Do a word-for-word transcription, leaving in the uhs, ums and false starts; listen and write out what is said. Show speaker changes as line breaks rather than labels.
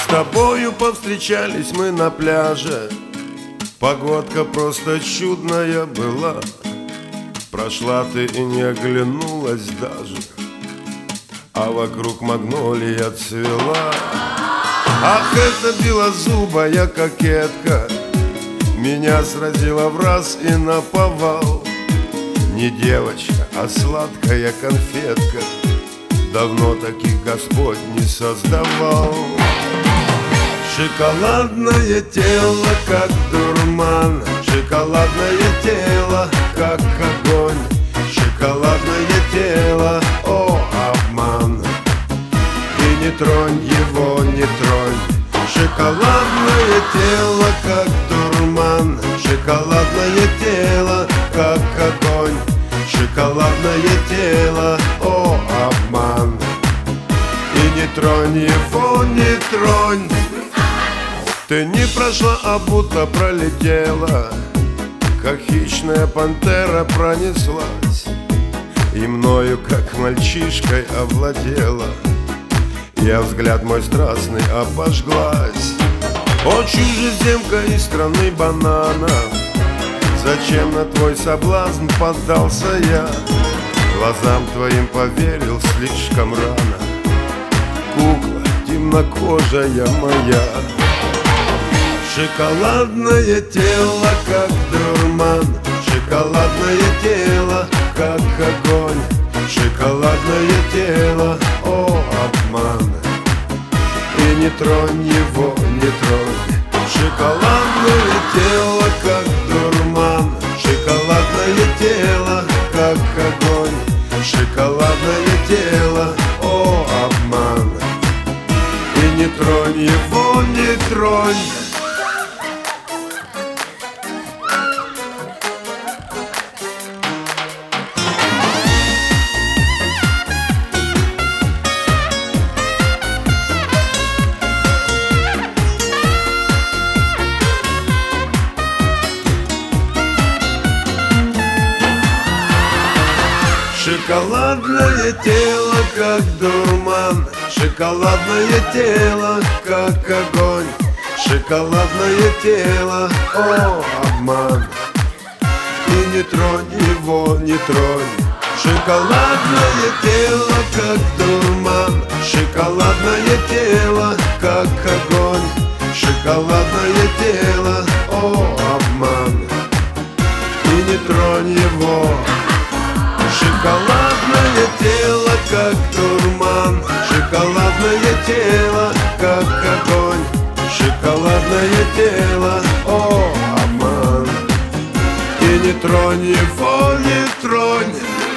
тобою повстречались мы на пляже. Погодка просто чудная была. Прошла ты и не оглянулась даже, а вокруг магнолия цвела. Ах, эта белозубая кокетка меня сразила враз и наповал. Не девочка, а сладкая конфетка, давно таких Господь не создавал. Шоколадное тело, как дурман, шоколадное тело, как огонь, шоколадное тело, о, обман. И не тронь его, не тронь. Шоколадное тело, как дурман, шоколадное тело, как огонь, шоколадное тело, о, обман. И не тронь его, не тронь. Ты не прошла, а будто пролетела, как хищная пантера пронеслась, и мною, как мальчишкой, овладела. Я взгляд мой страстный обожглась. О, чужеземка из страны бананов, зачем на твой соблазн поддался я? Глазам твоим поверил слишком рано, кукла темнокожая моя. Шоколадное тело, как дурман, шоколадное тело, как огонь, шоколадное тело, о, обман. И не тронь его, не тронь. Шоколадное тело, как дурман, шоколадное тело, как огонь, шоколадное тело, о, обман. И не тронь его, не тронь. Шоколадное тело, как дурман, шоколадное тело, как огонь, шоколадное тело, о, обман. И не тронь его, не тронь. Шоколадное тело, как дурман, шоколадное тело, как огонь, шоколадное тело, о, обман. И не тронь его. Шоколадное тело, как дурман, шоколадное тело, как огонь, шоколадное тело, о, обман. И не тронь его, не тронь.